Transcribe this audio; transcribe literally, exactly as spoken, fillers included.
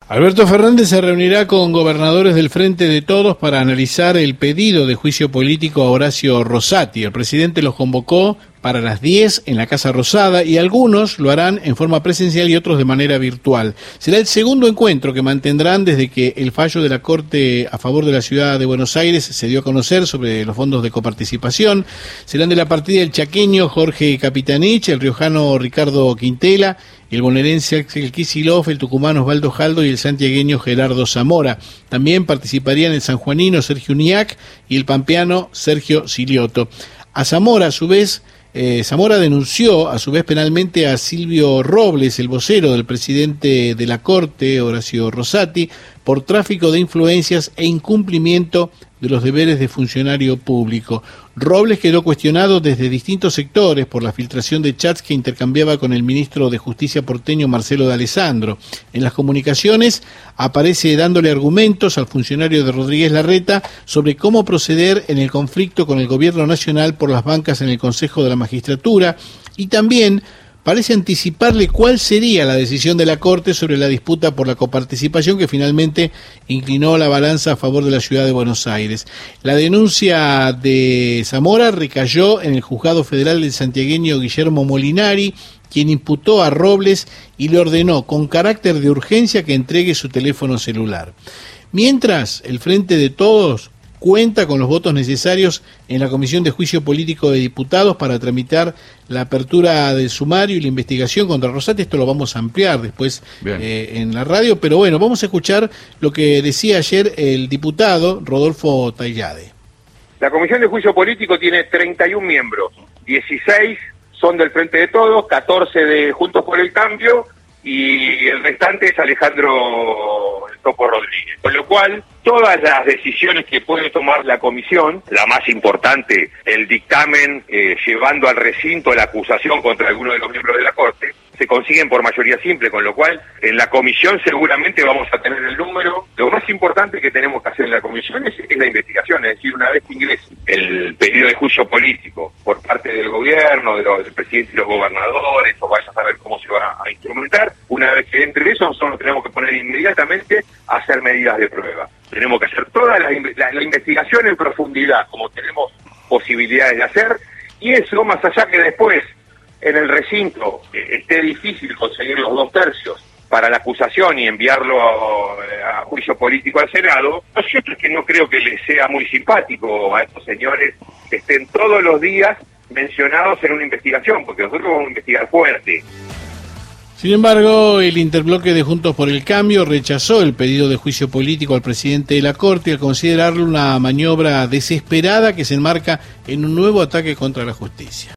Alberto Fernández se reunirá con gobernadores del Frente de Todos para analizar el pedido de juicio político a Horacio Rosati. El presidente los convocó para las diez en la Casa Rosada y algunos lo harán en forma presencial y otros de manera virtual. Será el segundo encuentro que mantendrán desde que el fallo de la Corte a favor de la ciudad de Buenos Aires se dio a conocer sobre los fondos de coparticipación. Serán de la partida el chaqueño Jorge Capitanich, el riojano Ricardo Quintela, el bonaerense Axel Kicillof, el tucumano Osvaldo Jaldo y el santiagueño Gerardo Zamora. También participarían el sanjuanino Sergio Uñac y el pampeano Sergio Silioto. A Zamora, a su vez, eh, Zamora denunció a su vez penalmente a Silvio Robles, el vocero del presidente de la Corte, Horacio Rosati, por tráfico de influencias e incumplimiento de los deberes de funcionario público. Robles quedó cuestionado desde distintos sectores por la filtración de chats que intercambiaba con el ministro de Justicia porteño Marcelo D'Alessandro. En las comunicaciones aparece dándole argumentos al funcionario de Rodríguez Larreta sobre cómo proceder en el conflicto con el gobierno nacional por las bancas en el Consejo de la Magistratura, y también parece anticiparle cuál sería la decisión de la Corte sobre la disputa por la coparticipación que finalmente inclinó la balanza a favor de la ciudad de Buenos Aires. La denuncia de Zamora recayó en el Juzgado Federal del santiagueño Guillermo Molinari, quien imputó a Robles y le ordenó con carácter de urgencia que entregue su teléfono celular. Mientras, el Frente de Todos cuenta con los votos necesarios en la Comisión de Juicio Político de Diputados para tramitar la apertura del sumario y la investigación contra Rosati. Esto lo vamos a ampliar después eh, en la radio, pero bueno, vamos a escuchar lo que decía ayer el diputado Rodolfo Taillade. La Comisión de Juicio Político tiene treinta y un miembros, dieciséis son del Frente de Todos, catorce de Juntos por el Cambio y el restante es Alejandro Topo Rodríguez. Con lo cual, todas las decisiones que puede tomar la comisión, la más importante, el dictamen eh, llevando al recinto la acusación contra alguno de los miembros de la Corte, se consiguen por mayoría simple, con lo cual en la comisión seguramente vamos a tener el número. Lo más importante que tenemos que hacer en la comisión es, es la investigación, es decir, una vez que ingrese el pedido de juicio político por parte del gobierno, de los, del presidente y los gobernadores, o vaya a saber cómo se va a instrumentar, una vez que entre eso, nosotros nos tenemos que poner inmediatamente a hacer medidas de prueba. Tenemos que hacer toda la, la, la investigación en profundidad, como tenemos posibilidades de hacer, y eso más allá que después en el recinto eh, esté difícil conseguir los dos tercios para la acusación y enviarlo a, a juicio político al Senado, lo cierto es que no creo que les sea muy simpático a estos señores que estén todos los días mencionados en una investigación, porque nosotros vamos a investigar fuerte. Sin embargo, el interbloque de Juntos por el Cambio rechazó el pedido de juicio político al presidente de la Corte al considerarlo una maniobra desesperada que se enmarca en un nuevo ataque contra la justicia.